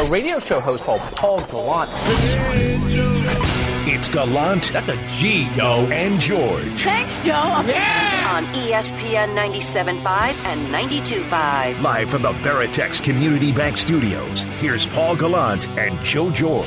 a radio show host called Paul Gallant. It's Gallant. That's a G, yo. And George. Thanks, Joe. On ESPN 97.5 and 92.5. Live from the Veritex Community Bank Studios, here's Paul Gallant and Joe George.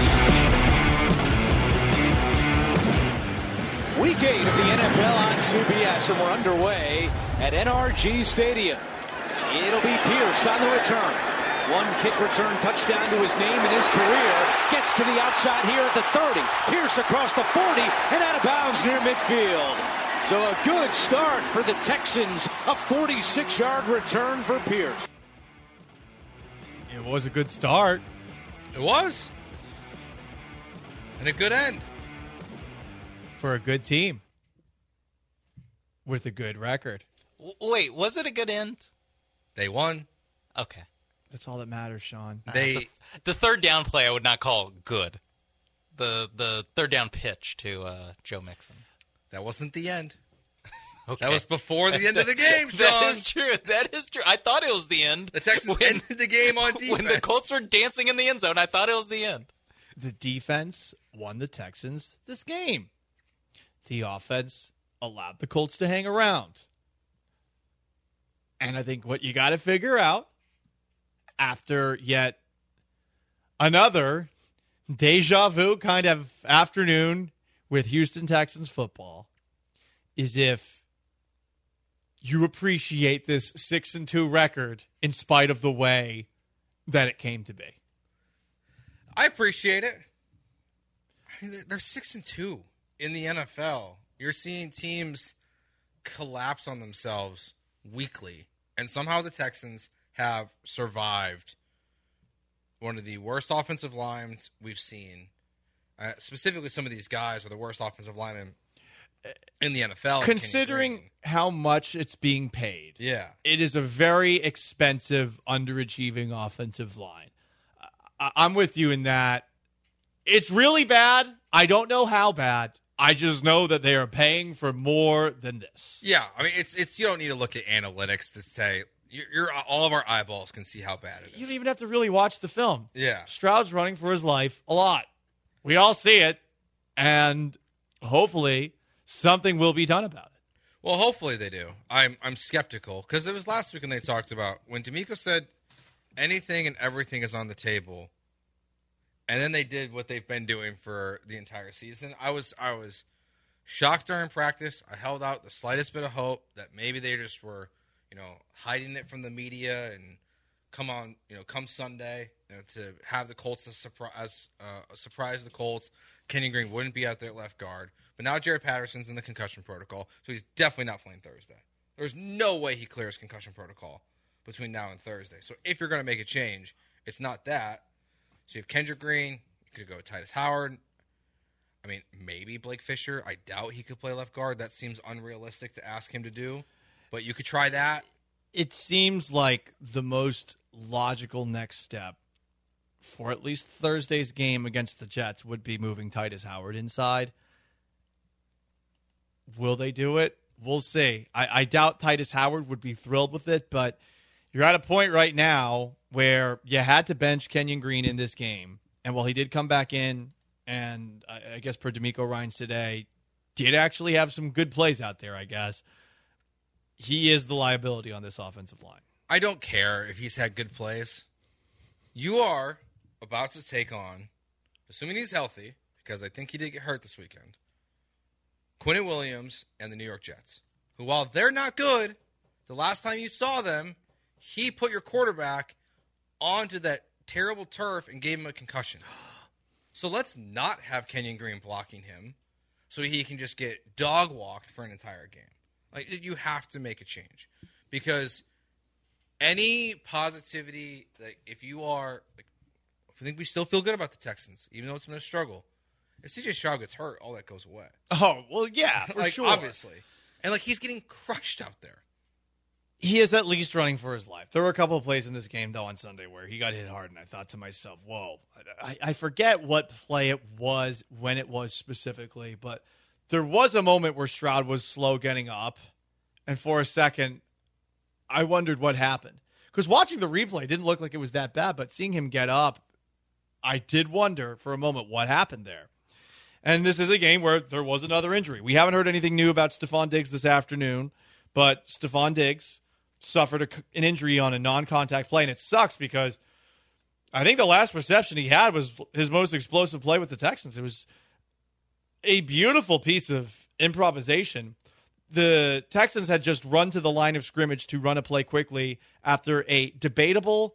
Week 8 of the NFL on CBS, and we're underway at NRG Stadium. It'll be Pierce on the return. One kick return touchdown to his name in his career. Gets to the outside here at the 30. Pierce across the 40 and out of bounds near midfield. So a good start for the Texans. A 46-yard return for Pierce. It was a good start. It was. And a good end. For a good team. With a good record. Wait, was it a good end? They won. Okay. That's all that matters, Sean. The third down play I would not call good. The third down pitch to Joe Mixon. That wasn't the end. Okay. That was before the end of the game, Sean. That is true. That is true. I thought it was the end. The Texans ended the game on defense. When the Colts were dancing in the end zone, I thought it was the end. The defense won the Texans this game. The offense allowed the Colts to hang around. And I think what you got to figure out after yet another deja vu kind of afternoon with Houston Texans football is if you appreciate this 6-2 record in spite of the way that it came to be. I appreciate it. I mean, they're 6-2 in the NFL. You're seeing teams collapse on themselves weekly, and somehow the Texans have survived one of the worst offensive lines we've seen. Specifically, some of these guys are the worst offensive linemen in the NFL. Considering how much it's being paid, yeah, it is a very expensive, underachieving offensive line. I'm with you in that it's really bad. I don't know how bad. I just know that they are paying for more than this. Yeah, I mean, it's you don't need to look at analytics to say you're all of our eyeballs can see how bad it is. You don't even have to really watch the film. Yeah, Stroud's running for his life a lot. We all see it, and hopefully something will be done about it. Well, hopefully they do. I'm skeptical because it was last week when they talked about when DeMeco said anything and everything is on the table. And then they did what they've been doing for the entire season. I was shocked during practice. I held out the slightest bit of hope that maybe they just were, hiding it from the media and come Sunday, to have the Colts surprise the Colts. Kenyon Green wouldn't be out there at left guard. But now Jared Patterson's in the concussion protocol, so he's definitely not playing Thursday. There's no way he clears concussion protocol between now and Thursday. So if you're going to make a change, it's not that. So you have Kendrick Green. You could go with Titus Howard. I mean, maybe Blake Fisher. I doubt he could play left guard. That seems unrealistic to ask him to do. But you could try that. It seems like the most logical next step for at least Thursday's game against the Jets would be moving Titus Howard inside. Will they do it? We'll see. I doubt Titus Howard would be thrilled with it, but you're at a point right now where you had to bench Kenyon Green in this game. And while he did come back in, and I guess per DeMeco Ryans today, did actually have some good plays out there, I guess, he is the liability on this offensive line. I don't care if he's had good plays. You are about to take on, assuming he's healthy, because I think he did get hurt this weekend, Quinnen Williams and the New York Jets, who, while they're not good, the last time you saw them, he put your quarterback onto that terrible turf and gave him a concussion. So let's not have Kenyon Green blocking him so he can just get dog walked for an entire game. Like, you have to make a change because any positivity, like if you are, like, I think we still feel good about the Texans, even though it's been a struggle. If CJ Stroud gets hurt, all that goes away. Oh, well, yeah, for like, sure. Obviously. And, like, he's getting crushed out there. He is at least running for his life. There were a couple of plays in this game, though, on Sunday where he got hit hard, and I thought to myself, whoa. I forget what play it was, when it was specifically, but there was a moment where Stroud was slow getting up, and for a second, I wondered what happened. Because watching the replay, it didn't look like it was that bad, but seeing him get up, I did wonder for a moment what happened there. And this is a game where there was another injury. We haven't heard anything new about Stephon Diggs this afternoon, but Stephon Diggs suffered an injury on a non-contact play, and it sucks because I think the last reception he had was his most explosive play with the Texans. It was a beautiful piece of improvisation. The Texans had just run to the line of scrimmage to run a play quickly after a debatable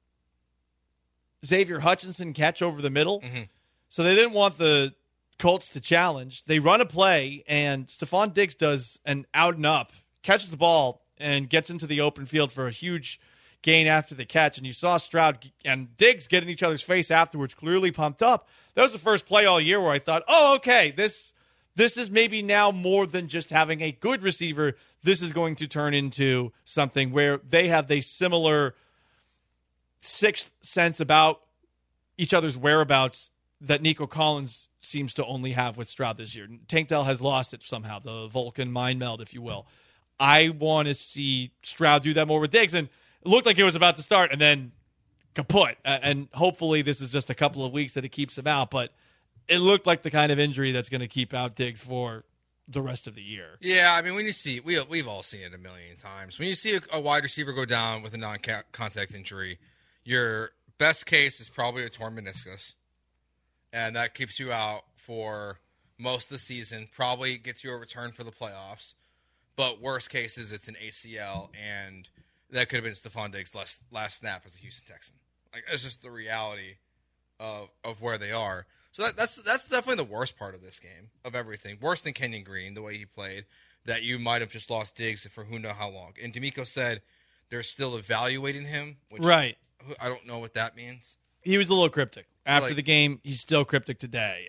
Xavier Hutchinson catch over the middle. Mm-hmm. So they didn't want the Colts to challenge. They run a play, and Stephon Diggs does an out and up, catches the ball, and gets into the open field for a huge gain after the catch. And you saw Stroud and Diggs get in each other's face afterwards, clearly pumped up. That was the first play all year where I thought, oh, okay, this is maybe now more than just having a good receiver. This is going to turn into something where they have a similar sixth sense about each other's whereabouts that Nico Collins seems to only have with Stroud this year. Tank Dell has lost it somehow, the Vulcan mind meld, if you will. I want to see Stroud do that more with Diggs, and it looked like it was about to start, and then kaput. And hopefully this is just a couple of weeks that it keeps him out, but it looked like the kind of injury that's going to keep out Diggs for the rest of the year. Yeah, I mean, when you see, we've all seen it a million times. When you see a wide receiver go down with a non-contact injury, your best case is probably a torn meniscus, and that keeps you out for most of the season, probably gets you a return for the playoffs. But worst case is it's an ACL, and that could have been Stephon Diggs' last snap as a Houston Texan. Like, it's just the reality of where they are. So that's definitely the worst part of this game, of everything. Worse than Kenyon Green, the way he played, that you might have just lost Diggs for who knows how long. And D'Amico said they're still evaluating him, which right. I don't know what that means. He was a little cryptic. After the game, he's still cryptic today.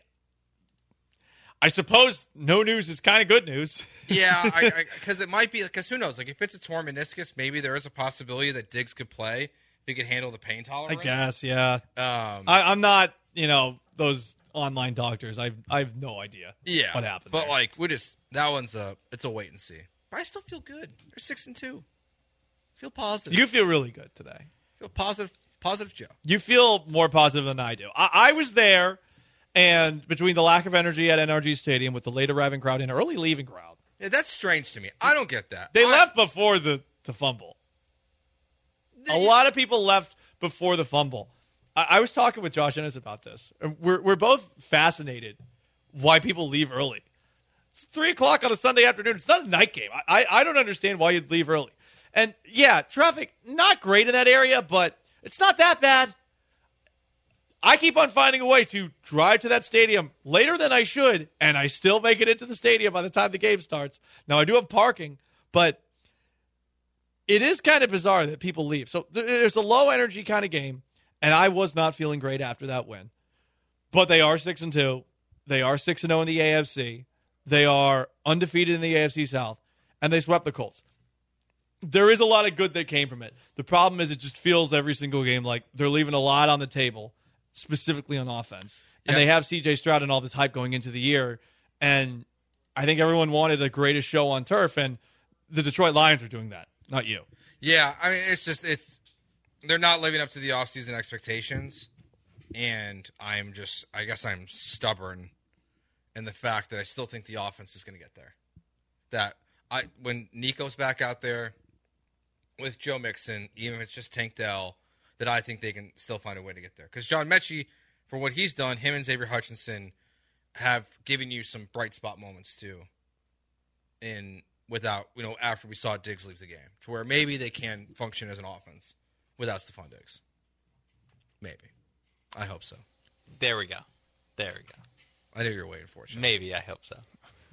I suppose no news is kind of good news. Yeah, because it might be, because who knows? Like, if it's a torn meniscus, maybe there is a possibility that Diggs could play if he could handle the pain tolerance. I guess, yeah. I'm not, those online doctors. I have no idea what happened. But, there. that one's it's a wait and see. But I still feel good. They're 6-2. Feel positive. You feel really good today. Feel positive Joe. You feel more positive than I do. I was there, and between the lack of energy at NRG Stadium with the late arriving crowd and early leaving crowd. Yeah, that's strange to me. I don't get that. They left before the fumble. A lot of people left before the fumble. I was talking with Josh Ennis about this. We're both fascinated why people leave early. It's 3 o'clock on a Sunday afternoon. It's not a night game. I don't understand why you'd leave early. And, yeah, traffic, not great in that area, but it's not that bad. I keep on finding a way to drive to that stadium later than I should, and I still make it into the stadium by the time the game starts. Now, I do have parking, but it is kind of bizarre that people leave. So there's a low-energy kind of game, and I was not feeling great after that win. But they are 6-2. They are 6-0 in the AFC. They are undefeated in the AFC South, and they swept the Colts. There is a lot of good that came from it. The problem is it just feels every single game like they're leaving a lot on the table, specifically on offense. And they have C.J. Stroud and all this hype going into the year, and I think everyone wanted a greatest show on turf, and the Detroit Lions are doing that, not you. Yeah, I mean, they're not living up to the offseason expectations, and I guess I'm stubborn in the fact that I still think the offense is going to get there. When Nico's back out there with Joe Mixon, even if it's just Tank Dell, that I think they can still find a way to get there. Because John Mechie, for what he's done, him and Xavier Hutchinson have given you some bright spot moments too. After we saw Diggs leave the game, to where maybe they can function as an offense without Stephon Diggs. Maybe. I hope so. There we go. I knew you were waiting for it. Maybe, I hope so.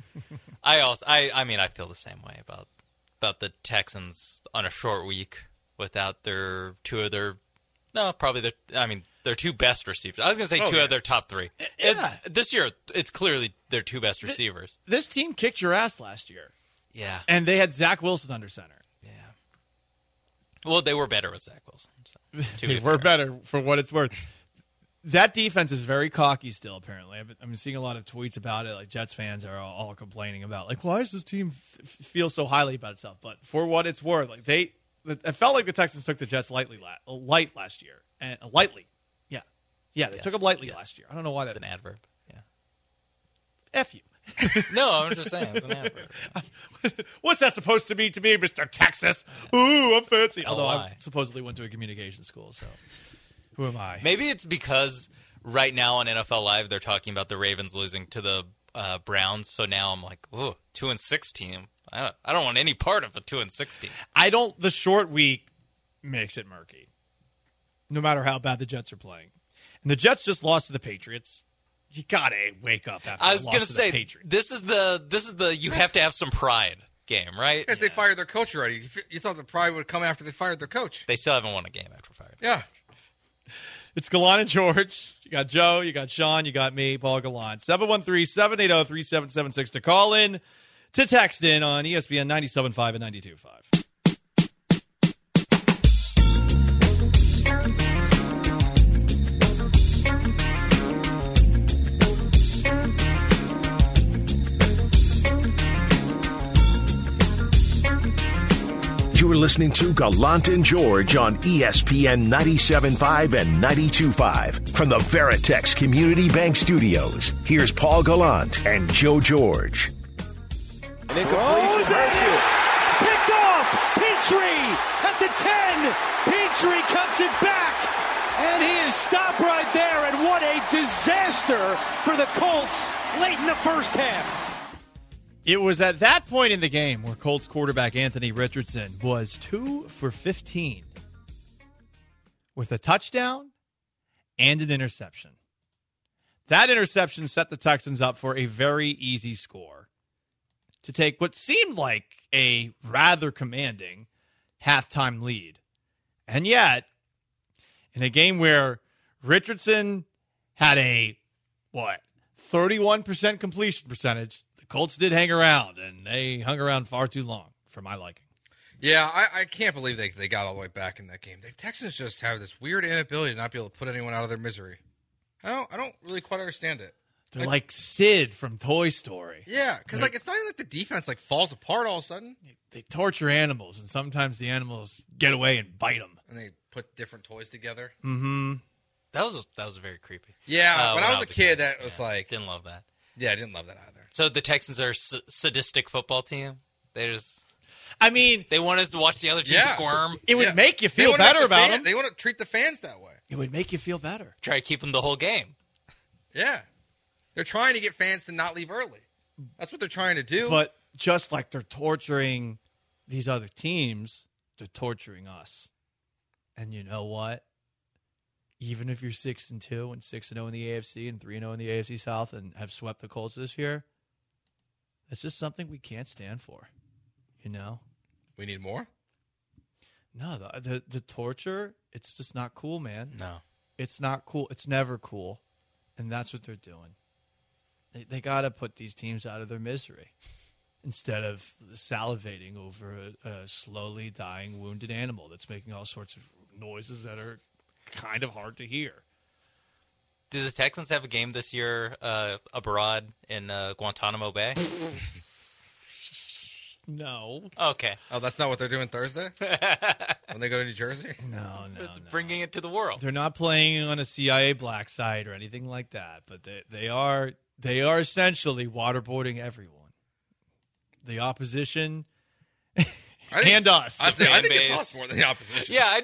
I feel the same way about the Texans on a short week without their two best receivers. I was going to say two of their top three. Yeah. This year, it's clearly their two best receivers. This team kicked your ass last year. Yeah. And they had Zach Wilson under center. Yeah. Well, they were better with Zach Wilson. So, they were better for what it's worth. That defense is very cocky still, apparently. I'm seeing a lot of tweets about it. Like, Jets fans are all complaining about, like, why does this team feel so highly about itself? But for what it's worth, like, the it felt like the Texans took the Jets light last year, and lightly. Yeah, they took them lightly last year. I don't know why It's an adverb. Yeah. F you. No, I'm just saying it's an adverb. What's that supposed to mean to me, Mr. Texas? Ooh, I'm fancy. Although I lie. supposedly went to a communication school, so who am I? Maybe it's because right now on NFL Live they're talking about the Ravens losing to the Browns, so now I'm like, ooh, 2-6 team. I don't want any part of a 2-6 team. The short week makes it murky, no matter how bad the Jets are playing. And the Jets just lost to the Patriots. You gotta wake up after I was going to say Patriots. this is the you have to have some pride game, right? Because they fired their coach already. You thought the pride would come after they fired their coach. They still haven't won a game after fired. Yeah. It's Gallant and George. You got Joe, you got Sean, you got me, Paul Gallant. 713-780-3776 to call in, to text in on ESPN 97.5 and 92.5. You're listening to Gallant and George on ESPN 97.5 and 92.5 from the Veritex Community Bank Studios. Here's Paul Gallant and Joe George. An incompletion. Picked off. Petrie at the 10. Petrie cuts it back. And he is stopped right there. And what a disaster for the Colts late in the first half. It was at that point in the game where Colts quarterback Anthony Richardson was 2 for 15 with a touchdown and an interception. That interception set the Texans up for a very easy score to take what seemed like a rather commanding halftime lead. And yet, in a game where Richardson had a, 31% completion percentage, Colts did hang around, and they hung around far too long for my liking. Yeah, I can't believe they got all the way back in that game. The Texans just have this weird inability to not be able to put anyone out of their misery. I don't really quite understand it. They're like Sid from Toy Story. Yeah, because it's not even like the defense falls apart all of a sudden. They torture animals, and sometimes the animals get away and bite them. And they put different toys together. Mm-hmm. That was very creepy. Yeah, when I was a kid, that was didn't love that. Yeah, I didn't love that either. So the Texans are a sadistic football team. They want us to watch the other team squirm. It would make you feel better about them. They want to treat the fans that way. It would make you feel better. Try to keep them the whole game. Yeah. They're trying to get fans to not leave early. That's what they're trying to do. But just like they're torturing these other teams, they're torturing us. And you know what? Even if you're 6-2 and 6-0 in the AFC and 3-0 in the AFC South and have swept the Colts this year, that's just something we can't stand for. You know? We need more? No, the torture, it's just not cool, man. No. It's not cool. It's never cool. And that's what they're doing. They got to put these teams out of their misery instead of salivating over a slowly dying, wounded animal that's making all sorts of noises that are kind of hard to hear. Do the Texans have a game this year abroad in Guantanamo Bay? No. Okay. Oh, that's not what they're doing Thursday? When they go to New Jersey? No. It's bringing it to the world. They're not playing on a CIA black site or anything like that, but they are essentially waterboarding everyone. The opposition and us. I think it's us more than the opposition. Yeah,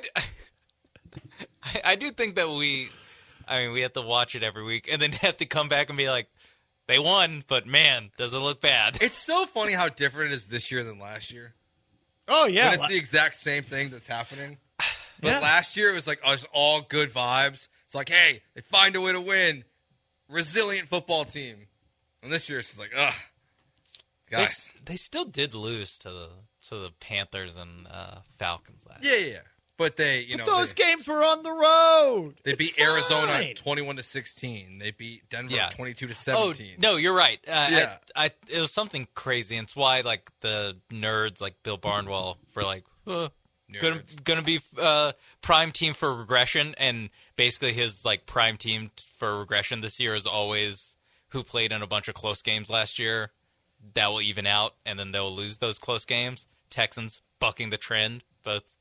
I do think that we have to watch it every week and then have to come back and be like, they won, but man, does it look bad. It's so funny how different it is this year than last year. Oh, yeah. When it's the exact same thing that's happening. But last year it was like all good vibes. It's like, hey, they find a way to win. Resilient football team. And this year it's just like, ugh. Guys. They still did lose to the Panthers and Falcons last year. Yeah. But those games were on the road. They beat Arizona 21-16. They beat Denver 22-17. Oh no, you're right. It was something crazy. And it's why like the nerds like Bill Barnwell were like, gonna be prime team for regression. And basically his like prime team for regression this year is always who played in a bunch of close games last year. That will even out, and then they'll lose those close games. Texans bucking the trend, both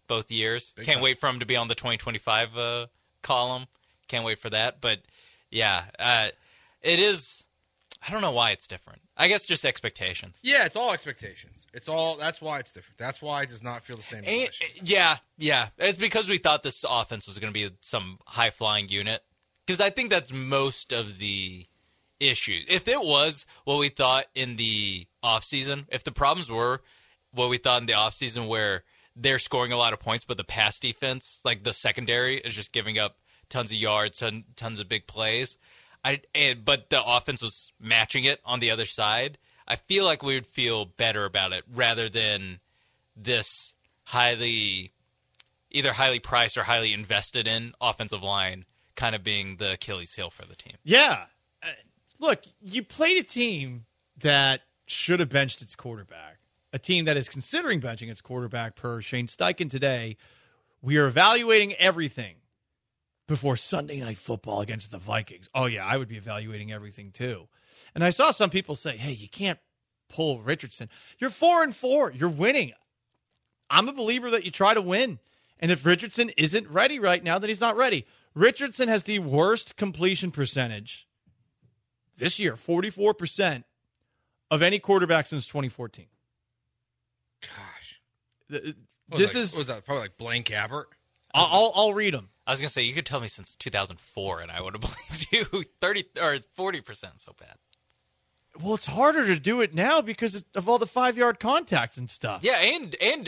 both years. Big Can't time. wait for him to be on the 2025 column. Can't wait for that. But, yeah, it is – I don't know why it's different. I guess just expectations. Yeah, it's all expectations. That's why it's different. That's why it does not feel the same. Yeah. It's because we thought this offense was going to be some high-flying unit. Because I think that's most of the issue. If it was what we thought in the offseason, if the problems were what we thought in the offseason where they're scoring a lot of points, but the pass defense, like the secondary, is just giving up tons of yards, tons of big plays, but the offense was matching it on the other side, I feel like we would feel better about it rather than this either highly priced or highly invested in offensive line kind of being the Achilles heel for the team. Yeah. Look, you played a team that should have benched its quarterback, a team that is considering benching its quarterback per Shane Steichen today. We are evaluating everything before Sunday Night Football against the Vikings. Oh, yeah, I would be evaluating everything too. And I saw some people say, hey, you can't pull Richardson. You're 4-4. You're winning. I'm a believer that you try to win. And if Richardson isn't ready right now, then he's not ready. Richardson has the worst completion percentage this year, 44%, of any quarterback since 2014. Gosh. What was that? Probably like Blaine Gabbert? I'll read them. I was going to say, you could tell me since 2004, and I would have believed you. 30 or 40%, so bad. Well, it's harder to do it now because of all the 5-yard contacts and stuff. Yeah, and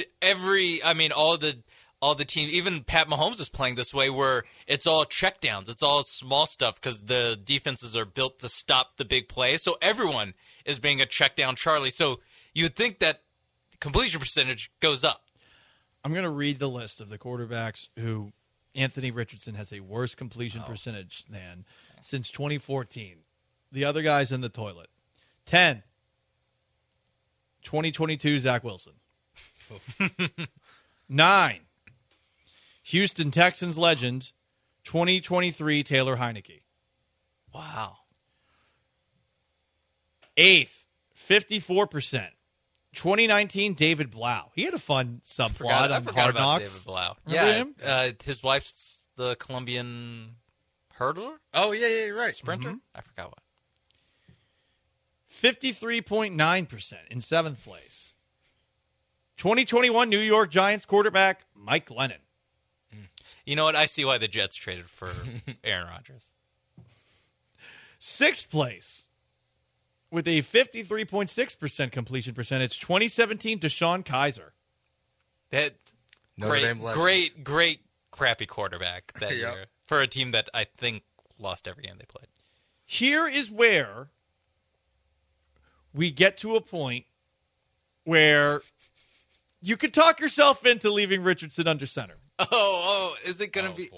all the teams, even Pat Mahomes is playing this way where it's all checkdowns. It's all small stuff because the defenses are built to stop the big plays. So everyone is being a checkdown Charlie. So you would think that completion percentage goes up. I'm going to read the list of the quarterbacks who Anthony Richardson has a worse completion percentage than since 2014. The other guy's in the toilet. 10. 2022 Zach Wilson. 9. Houston Texans legend, 2023 Taylor Heineke. Wow. 8th, 54%. 2019 David Blau. He had a fun subplot on Hard Knocks. David Blau. Remember him? His wife's the Colombian hurdler? Oh, yeah, you're right. Sprinter? Mm-hmm. I forgot what. 53.9% in 7th place. 2021 New York Giants quarterback Mike Glennon. You know what? I see why the Jets traded for Aaron Rodgers. 6th place with a 53.6% completion percentage. 2017 DeShone Kizer. That great crappy quarterback that year for a team that I think lost every game they played. Here is where we get to a point where you could talk yourself into leaving Richardson under center. Oh, is it going to be?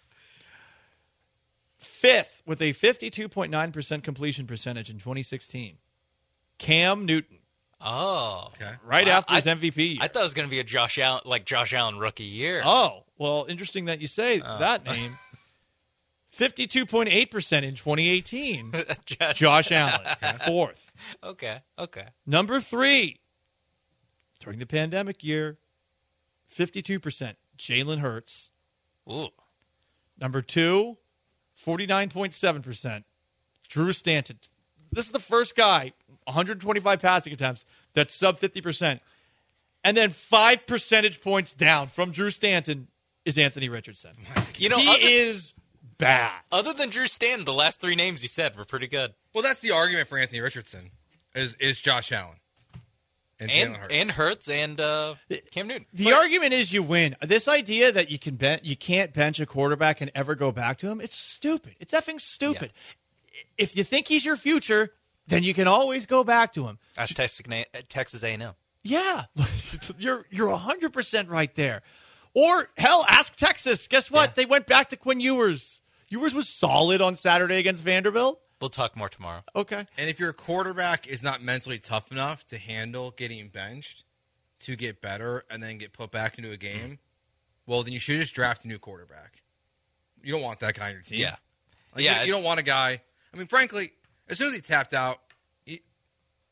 5th with a 52.9% completion percentage in 2016. Cam Newton. Oh. Okay. Right after his MVP year. I thought it was going to be a Josh Allen rookie year. Oh, well, interesting that you say that name. 52.8% in 2018. Josh Allen. 4th. Okay. Number 3, during the pandemic year, 52%. Jalen Hurts. Ooh. Number 2, 49.7%. Drew Stanton. This is the first guy, 125 passing attempts, that's sub 50%. And then 5 percentage points down from Drew Stanton is Anthony Richardson. He is bad. Other than Drew Stanton, the last 3 names you said were pretty good. Well, that's the argument for Anthony Richardson is Josh Allen. And Hurts and Cam Newton. The argument is you win. This idea that you can't bench a quarterback and ever go back to him, it's stupid. It's effing stupid. Yeah. If you think he's your future, then you can always go back to him. That's Texas A&M. Yeah. You're 100% right there. Or, hell, ask Texas. Guess what? Yeah. They went back to Quinn Ewers. Ewers was solid on Saturday against Vanderbilt. We'll talk more tomorrow. Okay. And if your quarterback is not mentally tough enough to handle getting benched to get better and then get put back into a game, well, then you should just draft a new quarterback. You don't want that guy on your team. Yeah. You don't want a guy. I mean, frankly, as soon as he tapped out,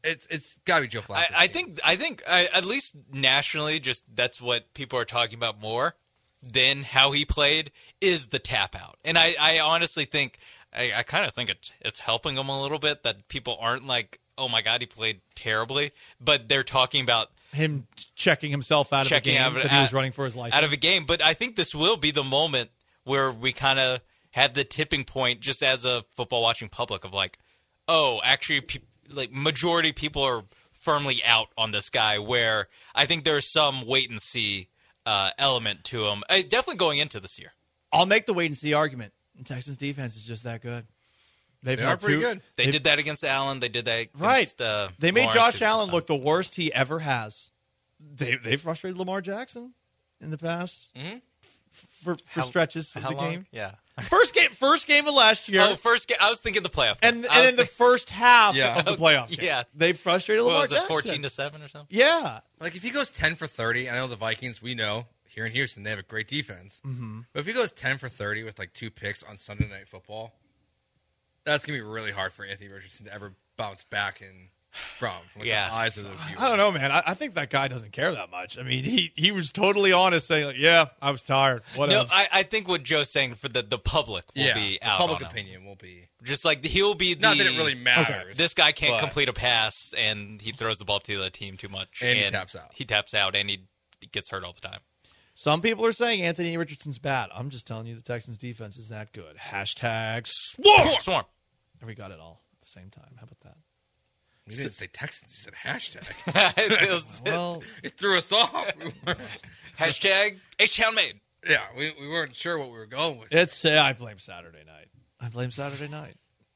It's got to be Joe Flacco. I think at least nationally, just that's what people are talking about more than how he played is the tap out. And I honestly think I kind of think it's helping him a little bit that people aren't like, oh my God, he played terribly, but they're talking about him checking himself out of the game that he was running for his life. Out of a game. But I think this will be the moment where we kind of have the tipping point just as a football watching public of like, oh, actually, like majority people are firmly out on this guy, where I think there's some wait and see element to him. Definitely going into this year. I'll make the wait and see argument. The Texans defense is just that good. They are pretty good. They did that against Allen. They did that against, right. They made Josh Allen look the worst he ever has. They frustrated Lamar Jackson in the past for stretches of the game. Yeah. First game of last year. Oh, first game. I was thinking the playoff game. And in the first half of the playoff game. Yeah. They frustrated Lamar Jackson. Jackson. 14-7 or something? Yeah. Like if he goes 10 for 30, I know the Vikings, we know here in Houston, they have a great defense. Mm-hmm. But if he goes 10 for 30 with like 2 picks on Sunday Night Football, that's going to be really hard for Anthony Richardson to ever bounce back from the eyes of the viewer. I don't know, man. I think that guy doesn't care that much. I mean, he was totally honest saying, like, yeah, I was tired. What else? I think what Joe's saying for the public will be out public on him. opinion will be. Just like he'll be the... Not that it really matters. Okay. This guy can't complete a pass, and he throws the ball to the team too much. And he taps out. He taps out, and he gets hurt all the time. Some people are saying Anthony Richardson's bad. I'm just telling you the Texans defense is that good. Hashtag swarm. And we got it all at the same time. How about that? You didn't say Texans. You said hashtag. Well, it threw us off. Hashtag H-Town made. Yeah, we weren't sure what we were going with. I blame Saturday night.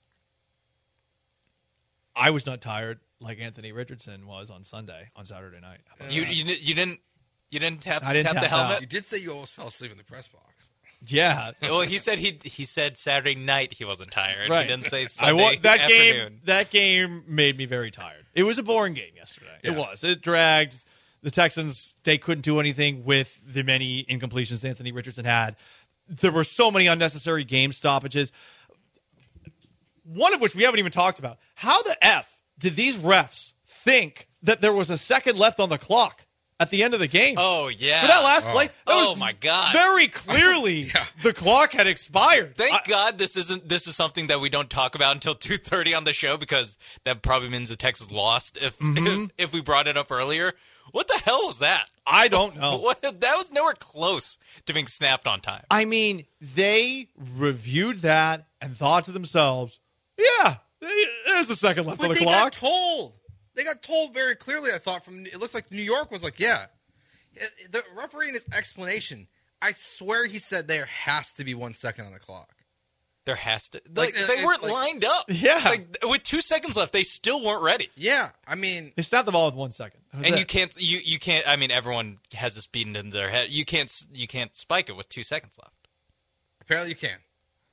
I was not tired like Anthony Richardson was on Saturday night. You didn't tap I didn't the tap helmet? out. You did say you almost fell asleep in the press box. Yeah. Well, he said Saturday night he wasn't tired. Right. He didn't say Sunday that afternoon. That game made me very tired. It was a boring game yesterday. Yeah. It was. It dragged. The Texans, they couldn't do anything with the many incompletions Anthony Richardson had. There were so many unnecessary game stoppages, one of which we haven't even talked about. How the F did these refs think that there was a second left on the clock at the end of the game? Oh, yeah. For that last play? My God. Very clearly, the clock had expired. Thank God this is something that we don't talk about until 2:30 on the show, because that probably means the Texans lost if we brought it up earlier. What the hell was that? I don't know. That was nowhere close to being snapped on time. I mean, they reviewed that and thought to themselves, yeah, there's a second left on the clock. They got told very clearly, I thought, it looks like New York was like, yeah. The referee in his explanation, I swear he said there has to be 1 second on the clock. There has to. They weren't lined up. Yeah. With 2 seconds left, they still weren't ready. Yeah, I mean. They snapped the ball with 1 second. And you can't, I mean, everyone has this beaten into their head. You can't spike it with 2 seconds left. Apparently you can.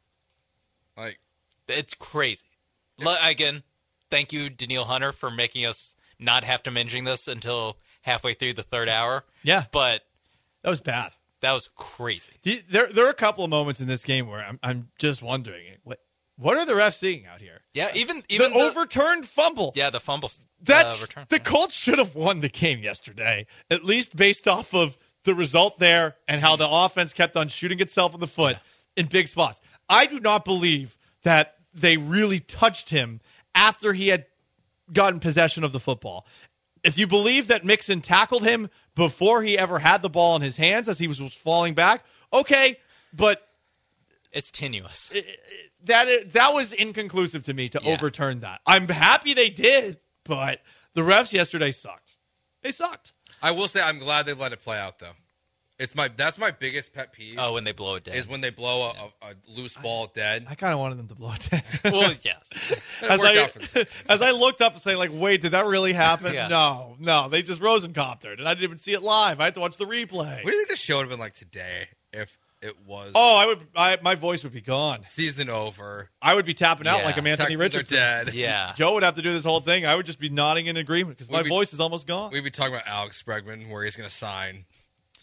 It's crazy. Again, thank you, Daniil Hunter, for making us not have to mention this until halfway through the third hour. Yeah. But that was bad. That was crazy. There are a couple of moments in this game where I'm just wondering, what are the refs seeing out here? Yeah, even the overturned fumble. Yeah, the fumble. Return. The Colts should have won the game yesterday, at least based off of the result there and how the offense kept on shooting itself in the foot in big spots. I do not believe that they really touched him after he had gotten possession of the football. If you believe that Mixon tackled him before he ever had the ball in his hands as he was falling back, okay, but it's tenuous. That was inconclusive to me to overturn that. I'm happy they did, but the refs yesterday sucked. They sucked. I will say I'm glad they let it play out, though. That's my biggest pet peeve. Oh, when they blow it dead. Is when they blow a loose ball dead. I kind of wanted them to blow it dead. Well, yes. As I looked up and saying, like, wait, did that really happen? Yeah. No. They just Rosencoptered, and I didn't even see it live. I had to watch the replay. What do you think the show would have been like today if it was? Oh, my voice would be gone. Season over. I would be tapping out like a Anthony Richardson. Are dead. Yeah. Joe would have to do this whole thing. I would just be nodding in agreement because my voice is almost gone. We'd be talking about Alex Bregman, where he's going to sign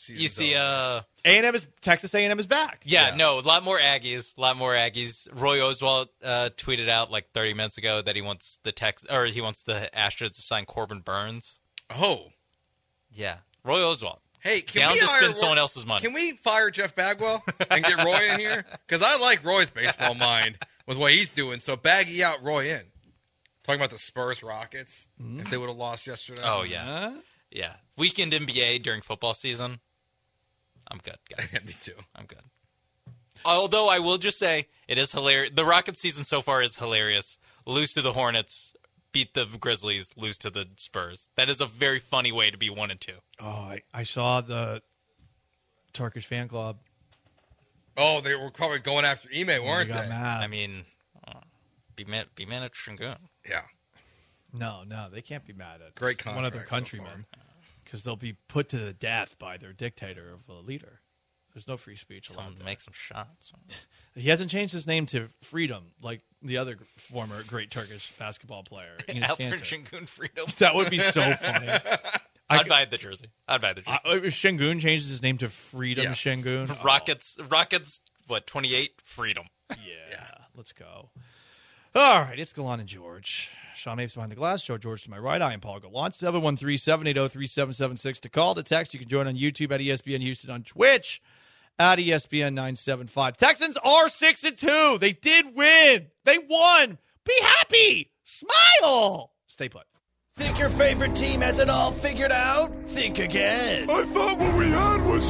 season. You see, Texas A&M is back. Yeah, no, a lot more Aggies. Roy Oswalt tweeted out like 30 minutes ago that he wants the Astros to sign Corbin Burns. Oh, yeah, Roy Oswalt. Hey, down to spend someone else's money. Can we fire Jeff Bagwell and get Roy in here? Because I like Roy's baseball mind with what he's doing. So Baggy out, Roy in. Talking about the Spurs Rockets if they would have lost yesterday. Oh yeah, yeah. Weekend NBA during football season. I'm good, guys. Yeah, me too. I'm good. Although I will just say it is hilarious. The Rockets season so far is hilarious. Lose to the Hornets, beat the Grizzlies, lose to the Spurs. That is a very funny way to be 1-2. Oh, I saw the Turkish fan club. Oh, they were probably going after Ime, weren't They got they? mad. I mean, be mad at Şengün. Yeah. No, they can't be mad at Great one of their contract so countrymen because they'll be put to the death by their dictator of a leader. There's no free speech Tell him allowed. to make some shots. He hasn't changed his name to Freedom like the other former great Turkish basketball player. Alfred Şengün Freedom. That would be so funny. I'd buy the jersey. If Şengün changes his name to Freedom Şengün. Rockets, what, 28? Freedom. Yeah, let's go. All right, it's Gallant and George. Sean Mapes behind the glass. Joe George to my right. I am Paul Gallant. 713-780-3776 to call. To text, you can join on YouTube at ESPN Houston, on Twitch at ESPN 975. Texans are 6-2. They did win. They won. Be happy. Smile. Stay put. Think your favorite team has it all figured out? Think again. I thought what we had was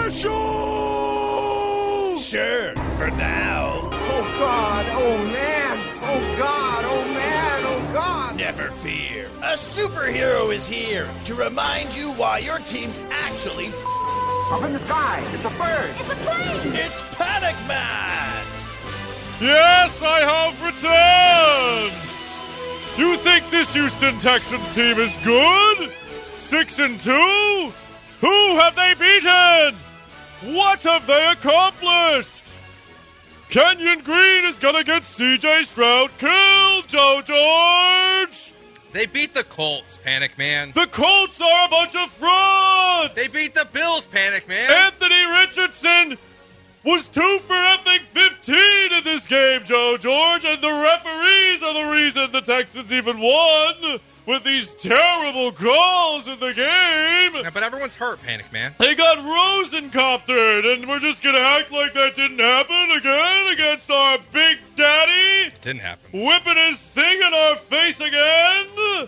special! Sure, for now. Oh, God. Oh, man. Oh, God. Oh, man. Oh, God. Never fear. A superhero is here to remind you why your team's actually Up in the sky. It's a bird. It's a plane. It's Panic Man! Yes, I have returned. You think this Houston Texans team is good? 6-2? Who have they beaten? What have they accomplished? Kenyon Green is going to get C.J. Stroud killed, Joe George. They beat the Colts, Panic Man. The Colts are a bunch of frauds. They beat the Bills, Panic Man. Anthony Richardson was 2 for effing 15 in this game, Joe George, and the referees are the reason the Texans even won with these terrible calls in the game. Yeah, but everyone's hurt, Panic Man. They got Rosencoptered, and we're just going to act like that didn't happen again against our Big Daddy? It didn't happen. Whipping his thing in our face again?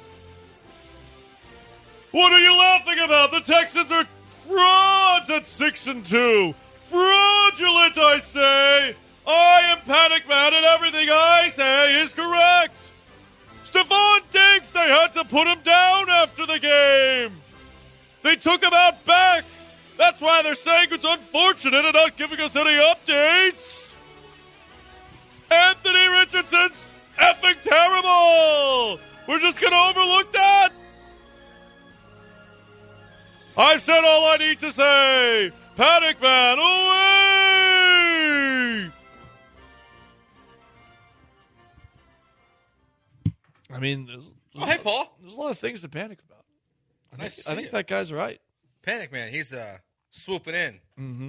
What are you laughing about? The Texans are frauds at 6-2. Fraudulent, I say. I am Panic Man, and everything I say is correct. Stephon Diggs, they had to put him down after the game. They took him out back. That's why they're saying it's unfortunate and not giving us any updates. Anthony Richardson's effing terrible. We're just going to overlook that. I've said all I need to say. Panic Man, away! I mean, hey, Paul. There's a lot of things to panic about. I think it. that guy's right. Panic Man, he's swooping in.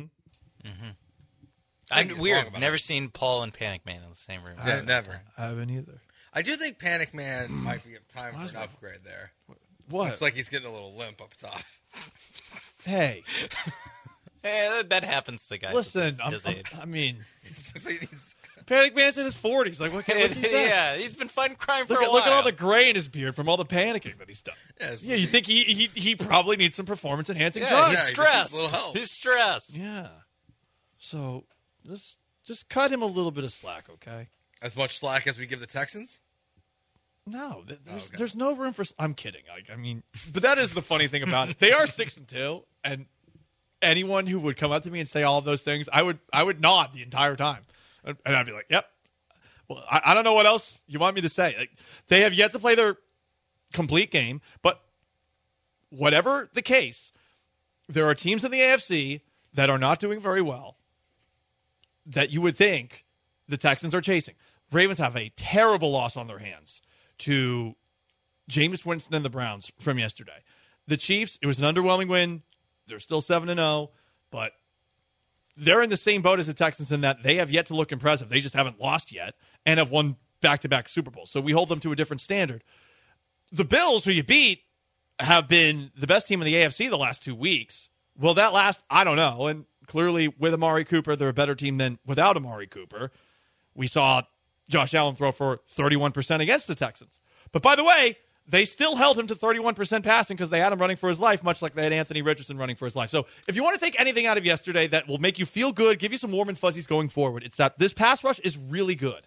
I'm weird. Never seen Paul and Panic Man in the same room. Yeah, never. I haven't either. I do think Panic Man might be time for an upgrade there. What? It's like he's getting a little limp up top. Hey. Hey, that happens to guys. Listen, his age. I mean, He's- Panic Man's in his 40s. Like, what can you say? Yeah, he's been fighting crime for a while. Look at all the gray in his beard from all the panicking that he's done. Yes. Yeah, you think he probably needs some performance-enhancing Yeah, drugs. he's he just stressed. needs a little help. He's stressed. Yeah. So, just cut him a little bit of slack, okay? as much slack as we give the Texans? No, there's no room for. I'm kidding. I mean, but that is the funny thing about it. They are 6-2, and anyone who would come up to me and say all of those things, I would nod the entire time, and I'd be like, "Yep." Well, I don't know what else you want me to say. Like, they have yet to play their complete game, but whatever the case, there are teams in the AFC that are not doing very well that you would think the Texans are chasing. Ravens have a terrible loss on their hands to Jameis Winston and the Browns from yesterday. The Chiefs, it was an underwhelming win They're still 7-0, but they're in the same boat as the Texans in that they have yet to look impressive. They just haven't lost yet and have won back-to-back Super Bowls. So we hold them to a different standard. The Bills, who you beat, have been the best team in the AFC the last 2 weeks. Will that last? I don't know. And clearly, with Amari Cooper, they're a better team than without Amari Cooper. We saw Josh Allen throw for 31% against the Texans. But by the way, they still held him to 31% passing because they had him running for his life, much like they had Anthony Richardson running for his life. So if you want to take anything out of yesterday that will make you feel good, give you some warm and fuzzies going forward, it's that this pass rush is really good.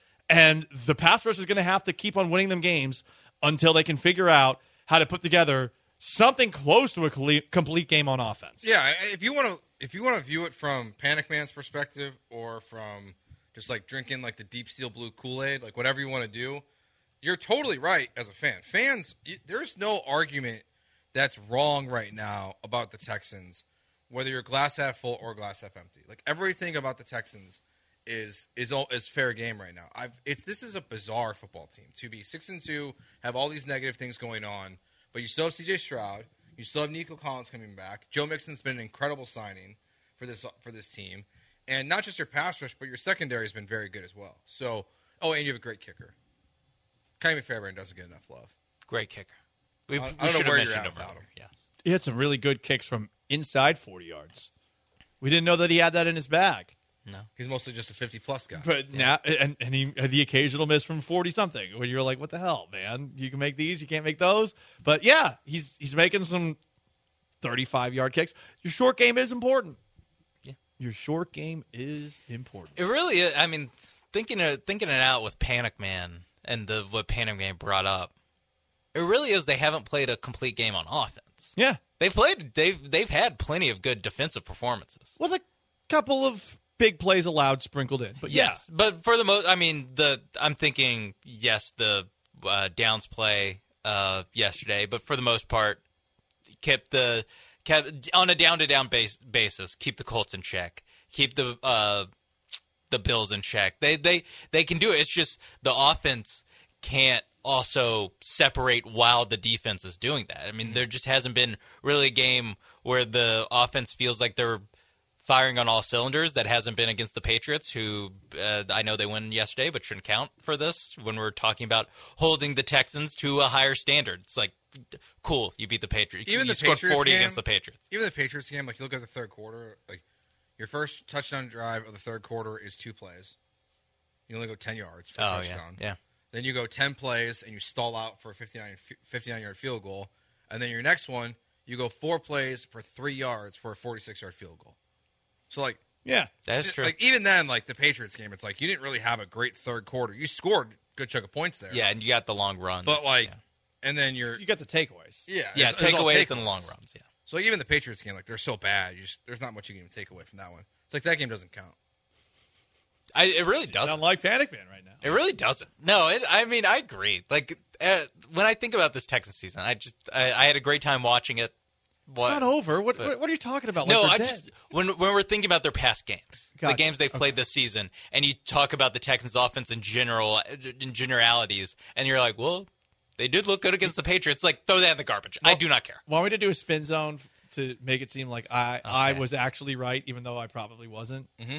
And the pass rush is going to have to keep on winning them games until they can figure out how to put together something close to a complete game on offense. Yeah, if you want to view it from Panic Man's perspective or from just like drinking like the Deep Steel Blue Kool-Aid, like whatever you want to do, you're totally right as a fan. Fans, there's no argument that's wrong right now about the Texans, whether you're glass half full or glass half empty. Like everything about the Texans is fair game right now. This is a bizarre football team to be 6-2, have all these negative things going on, but you still have C.J. Stroud, you still have Nico Collins coming back. Joe Mixon's been an incredible signing for this team, and not just your pass rush, but your secondary has been very good as well. So, and you have a great kicker. Kyrie Fairbairn doesn't get enough love. Great kicker. I don't know where you're at without him. Yeah. He had some really good kicks from inside 40 yards. We didn't know that he had that in his bag. No, he's mostly just a 50-plus guy. But now, and he had the occasional miss from 40-something, where you're like, "What the hell, man? You can make these, you can't make those." But yeah, he's making some 35-yard kicks. Your short game is important. Yeah, your short game is important. It really is. I mean, thinking it out with Panic Man and what Panic Man brought up, it really is. They haven't played a complete game on offense. Yeah, they've had plenty of good defensive performances. With a couple of big plays allowed sprinkled in, but yes, but for the most, I mean, I'm thinking yes, the downs play yesterday, but for the most part, kept on a down-to-down basis, keep the Colts in check, keep the Bills in check. They can do it. It's just the offense can't also separate while the defense is doing that. I mean, there just hasn't been really a game where the offense feels like they're firing on all cylinders. That hasn't been against the Patriots, who I know they won yesterday, but shouldn't count for this when we're talking about holding the Texans to a higher standard. It's like, cool, you beat the Patriots. Even you the scored Patriots 40 game, against the Patriots. Even the Patriots game, like you look at the third quarter, like your first touchdown drive of the third quarter is 2 plays. You only go 10 yards for a touchdown. Yeah. Then you go 10 plays and you stall out for a 59-yard field goal. And then your next one, you go 4 plays for 3 yards for a 46-yard field goal. So, like, yeah, that's true. Like, even then, like, the Patriots game, it's like you didn't really have a great third quarter. You scored a good chunk of points there. Yeah, and you got the long runs. But, like, and then you got the takeaways. Yeah. Yeah, takeaways and the long runs, yeah. So, like, even the Patriots game, like, they're so bad. There's not much you can even take away from that one. It's like that game doesn't count. It really doesn't. Sound like Panic Man right now. It really doesn't. No, I mean, I agree. Like, when I think about this Texas season, I had a great time watching it. It's not over. What are you talking about? No, like when we're thinking about their past games, gotcha. The games they've played this season, and you talk about the Texans' offense in generalities, and you're like, well, they did look good against the Patriots. Like, throw that in the garbage. I do not care. Want me to do a spin zone to make it seem like I was actually right, even though I probably wasn't? Mm-hmm.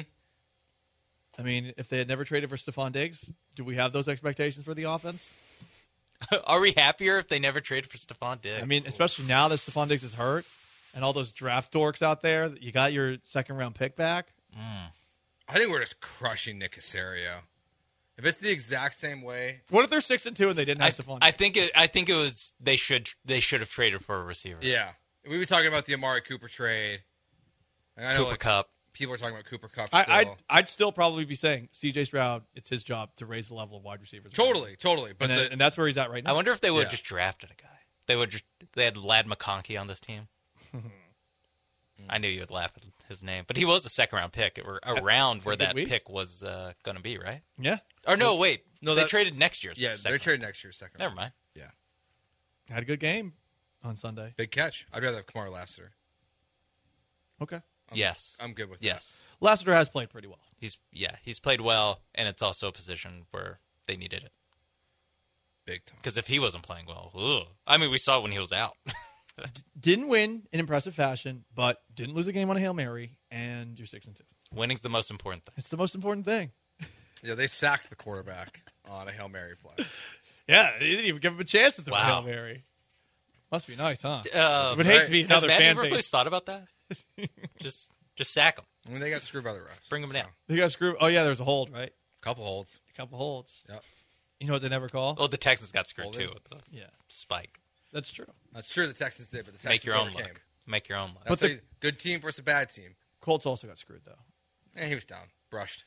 I mean, if they had never traded for Stephon Diggs, do we have those expectations for the offense? Are we happier if they never traded for Stephon Diggs? I mean, especially now that Stephon Diggs is hurt and all those draft dorks out there, you got your second-round pick back. I think we're just crushing Nick Caserio. If it's the exact same way. What if they're 6-2 and they didn't have Stephon Diggs? I think it was they should have traded for a receiver. Yeah. We were talking about the Amari Cooper trade. I know, Cooper Kupp. People are talking about Cooper Kupp still. I'd still probably be saying C.J. Stroud, it's his job to raise the level of wide receivers. Totally. But and that's where he's at right now. I wonder if they would have just drafted a guy. They had Lad McConkey on this team. I knew you would laugh at his name, but he was a second-round pick around where that pick was going to be, right? Yeah. Or no, wait. No, they traded next year's. Yeah, they traded next year's second. Never mind. Yeah. Had a good game on Sunday. Big catch. I'd rather have Kamar Lassiter. Okay. I'm good with that. Yes. Lassiter has played pretty well. He's played well, and it's also a position where they needed it. Big time. Because if he wasn't playing well, I mean, we saw it when he was out. Didn't win in impressive fashion, but didn't lose a game on a Hail Mary, and you're 6-2. Winning's the most important thing. It's the most important thing. Yeah, they sacked the quarterback on a Hail Mary play. Yeah, they didn't even give him a chance to throw a Hail Mary. Must be nice, huh? It would hate to be another fan base. Has thought about that? just sack them. I mean, they got screwed by the refs. Bring them down. They got screwed. Oh, yeah, there was a hold, right? Couple holds. Yep. Yep. You know what they never call? Oh, the Texans got screwed, too, with the spike. That's true. That's true, the Texans did, but the Texans Make your own overcame. luck. Make your own luck. That's a good team versus a bad team. Colts also got screwed, though. He was down. Brushed.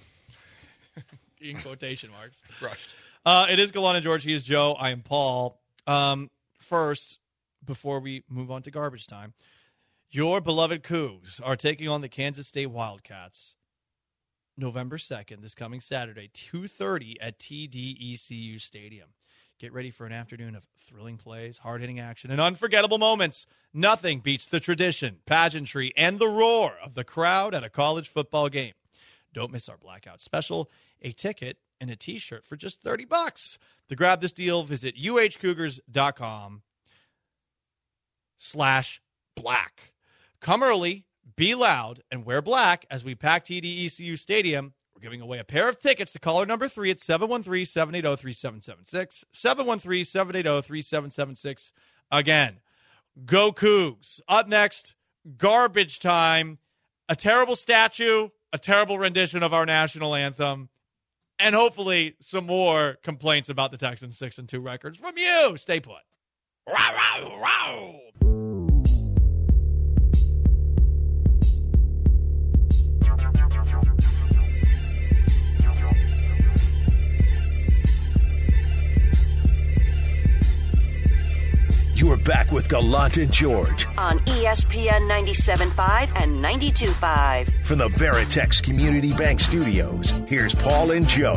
In quotation marks. Brushed. It is Galan and George. He is Joe. I am Paul. First, before we move on to garbage time, your beloved Cougs are taking on the Kansas State Wildcats November 2nd, this coming Saturday, 2:30 at TDECU Stadium. Get ready for an afternoon of thrilling plays, hard-hitting action, and unforgettable moments. Nothing beats the tradition, pageantry, and the roar of the crowd at a college football game. Don't miss our blackout special, a ticket and a T-shirt for just $30. To grab this deal, visit uhcougars.com/black. Come early, be loud, and wear black as we pack TDECU Stadium. We're giving away a pair of tickets to caller number 3 at 713-780-3776. 713-780-3776. Again, go Cougs. Up next, garbage time. A terrible statue, a terrible rendition of our national anthem, and hopefully some more complaints about the Texans' 6-2 records from you. Stay put. Row, row, row. You are back with Gallant and George on ESPN 97.5 and 92.5. from the Veritex Community Bank Studios. Here's Paul and Joe.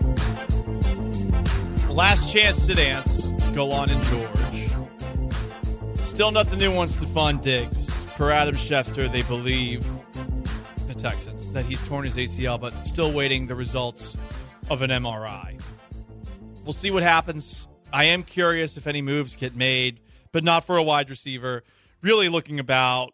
Last chance to dance. Gallant and George. Still nothing new on Stephon Diggs. Per Adam Schefter, they believe, the Texans, that he's torn his ACL, but still waiting the results of an MRI. We'll see what happens. I am curious if any moves get made, but not for a wide receiver. Really looking about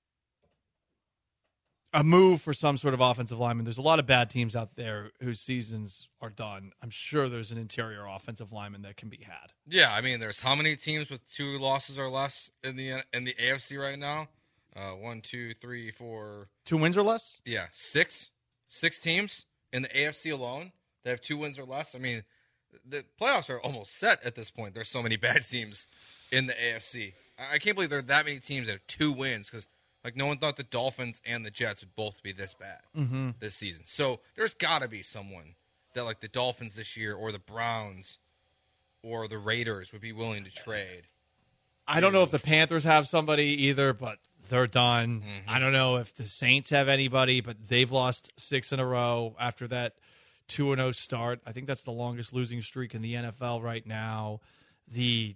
a move for some sort of offensive lineman. There's a lot of bad teams out there whose seasons are done. I'm sure there's an interior offensive lineman that can be had. Yeah, I mean, there's how many teams with 2 losses or less in the AFC right now? 1, 2, 3, 4. 2 wins or less? Yeah, 6 teams in the AFC alone that have 2 wins or less. I mean, the playoffs are almost set at this point. There's so many bad teams in the AFC. I can't believe there are that many teams that have 2 wins because, like, no one thought the Dolphins and the Jets would both be this bad this season. So there's got to be someone that, like, the Dolphins this year or the Browns or the Raiders would be willing to trade. I don't know if the Panthers have somebody either, but they're done. I don't know if the Saints have anybody, but they've lost 6 in a row after that 2-0 start. I think that's the longest losing streak in the NFL right now. The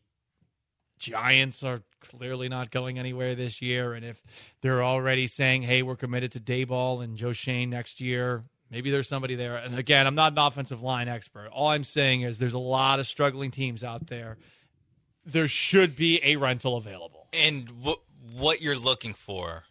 Giants are clearly not going anywhere this year, and if they're already saying, hey, we're committed to Daboll and Joe Shane next year, maybe there's somebody there. And again, I'm not an offensive line expert. All I'm saying is there's a lot of struggling teams out there. There should be a rental available. And what you're looking for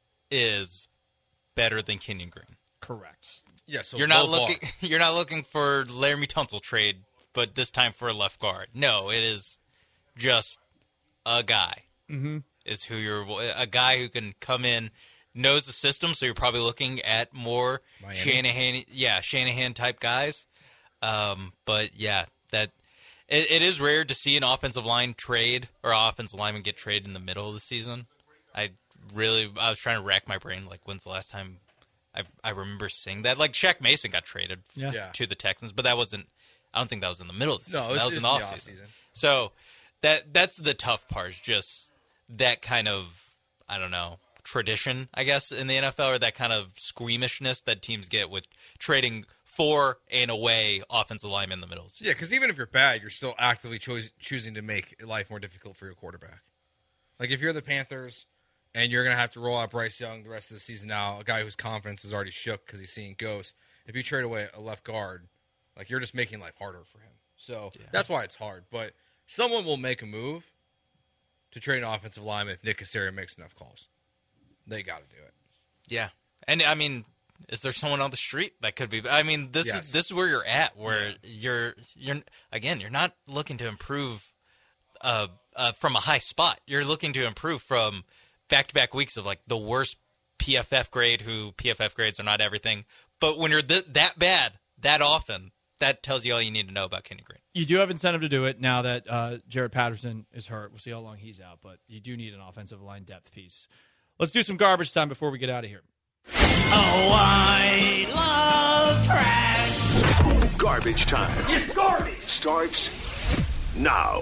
is better than Kenyon Green. Correct. Yeah, so you're not looking for Laramie Tunsil trade, but this time for a left guard. No, it is just a guy. Is who you're a guy who can come in, knows the system. So you're probably looking at more Miami. Shanahan type guys. But yeah, that it is rare to see an offensive line trade or offensive lineman get traded in the middle of the season. I was trying to rack my brain. Like, when's the last time I remember seeing that? Like, Shaq Mason got traded to the Texans, but that wasn't. I don't think that was in the middle of the season. No, that was in the off season. So that's the tough part. Is just that kind of, I don't know, tradition, I guess, in the NFL, or that kind of squeamishness that teams get with trading for and away offensive linemen in the middle of the season. Yeah, because even if you're bad, you're still actively choosing to make life more difficult for your quarterback. Like, if you're the Panthers and you're going to have to roll out Bryce Young the rest of the season now, a guy whose confidence is already shook because he's seeing ghosts, if you trade away a left guard, like, you're just making life harder for him. So that's why it's hard. But someone will make a move. to trade an offensive lineman if Nick Caserio makes enough calls. They got to do it. Yeah. And, I mean, is there someone on the street that could be? I mean, this is where you're at, where you're not looking to improve from a high spot. You're looking to improve from back-to-back weeks of, like, the worst PFF grade, who PFF grades are not everything. But when you're that bad, that often, that tells you all you need to know about Kenyon Green. You do have incentive to do it now that Jared Patterson is hurt. We'll see how long he's out, but you do need an offensive line depth piece. Let's do some garbage time before we get out of here. Oh, I love trash. Garbage time. It's garbage. Starts now.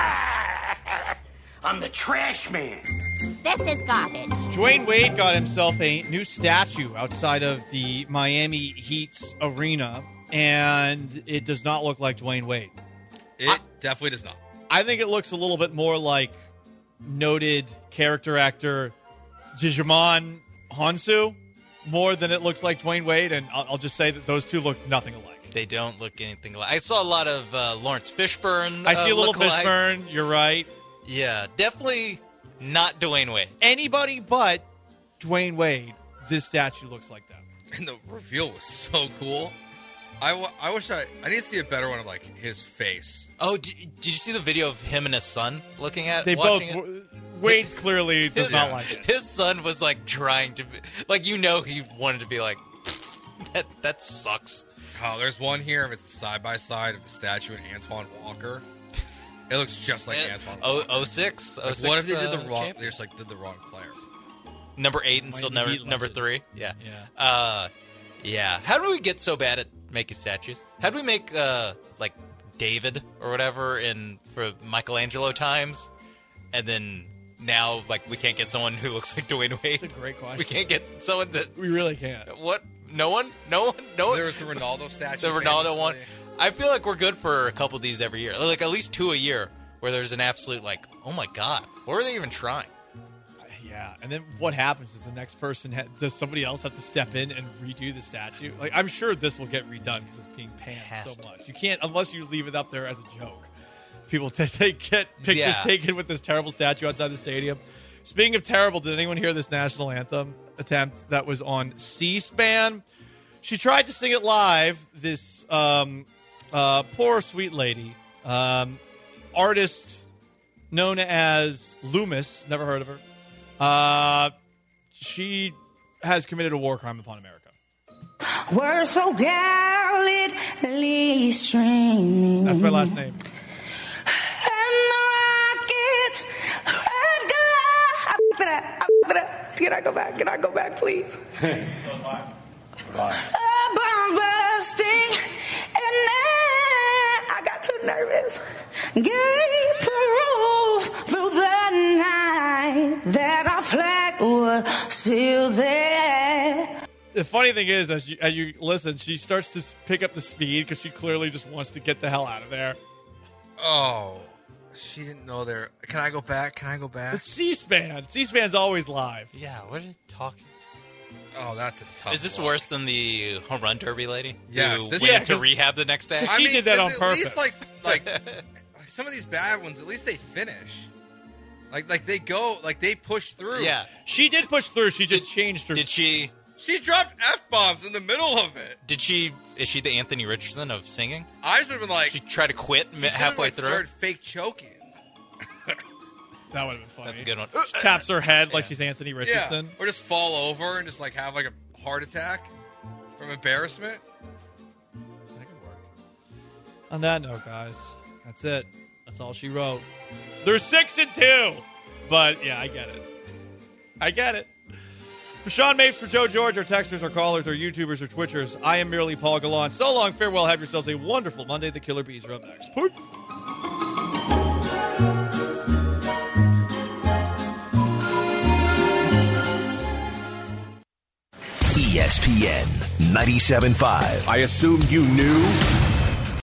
I'm the trash man. This is garbage. Dwayne Wade got himself a new statue outside of the Miami Heat's arena, and it does not look like Dwayne Wade. It definitely does not. I think it looks a little bit more like noted character actor Djimon Hounsou more than it looks like Dwayne Wade, and I'll just say that those two look nothing alike. They don't look anything alike. I saw a lot of Lawrence Fishburne. I see a little lookalikes. Fishburne. You're right. Yeah, definitely not Dwayne Wade. Anybody but Dwayne Wade, this statue looks like that. And the reveal was so cool. I wish I need to see a better one of, like, his face. Oh, did you see the video of him and his son looking at They both. it? Wade clearly does not like it. His son was, like, trying to be, like, he wanted to be like, that sucks. Oh, there's one here of it's side by side of the statue and Antoine Walker. It looks just like Antoine Walker. 06? Like, what if they did the wrong? They just, like, did the wrong player. Number 8 and still number 3. Yeah. Yeah. How do we get so bad at making statues? How do we make like David or whatever for Michelangelo times, and then now like we can't get someone who looks like Dwayne Wade? That's a great question. We can't get someone that we really can't. What? No one. There was the Ronaldo statue. The Ronaldo one. I feel like we're good for a couple of these every year, like at least 2 a year, where there's an absolute like, oh my god, what are they even trying? Yeah, and then what happens is the next person does somebody else have to step in and redo the statue? Like, I'm sure this will get redone because it's being panned so much. You can't, unless you leave it up there as a joke. People get pictures taken with this terrible statue outside the stadium. Speaking of terrible, did anyone hear this national anthem attempt that was on C-SPAN? She tried to sing it live. This poor sweet lady, artist known as Loomis, never heard of her. She has committed a war crime upon America. We're so gallantly streaming. That's my last name. And the rockets, red glare. Can I go back? Can I go back, please? A bomb bursting, and then I got too nervous. Gave proof through the night that our flag was still there. The funny thing is, as you listen, she starts to pick up the speed because she clearly just wants to get the hell out of there. Oh, she didn't know there. Can I go back? Can I go back? It's C-SPAN. C-SPAN's always live. Yeah, what are you talking? Oh, that's a tough Is this one. worse than the home run derby lady? Yes, who this went is- to rehab the next day? She did that on purpose. At least, like some of these bad ones, at least they finish. Like they go, like they push through. Yeah. She did push through. She just changed her. Did she? She dropped F-bombs in the middle of it. Did she? Is she the Anthony Richardson of singing? I just would have been like, She tried to quit she should've, halfway like, through. started fake choking. That would have been funny. That's a good one. She taps her head like she's Anthony Richardson. Yeah, or just fall over and just like have like a heart attack from embarrassment. That could work. On that note, guys, that's it. That's all she wrote. They're 6-2, but yeah, I get it. For Sean Mapes, for Joe George, our texters, our callers, our YouTubers, our Twitchers, I am merely Paul Gallant. So long, farewell, have yourselves a wonderful Monday. The Killer Bees are up next. Peace. ESPN 97.5. I assumed you knew.